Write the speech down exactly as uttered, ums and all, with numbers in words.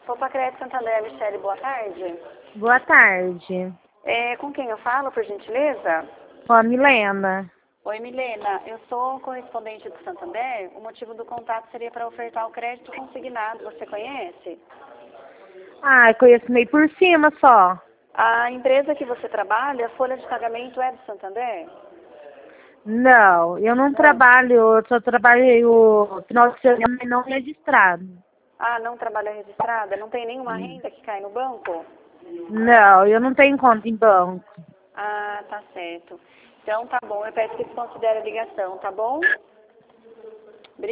Opa, Crédito Santander, Michele, boa tarde. Boa tarde. É, com quem eu falo, por gentileza? Com a Milena. Oi, Milena, eu sou correspondente do Santander. O motivo do contato seria para ofertar o crédito consignado. Você conhece? Ah, eu conheço meio por cima só. A empresa que você trabalha, a folha de pagamento é do Santander? Não, eu não, Não. trabalho, eu só trabalhei o final de semana não registrado. Ah, não trabalha registrada? Não tem nenhuma renda que cai no banco? Não, eu não tenho conta em banco. Ah, tá certo. Então tá bom, eu peço que desconsidere a ligação, tá bom?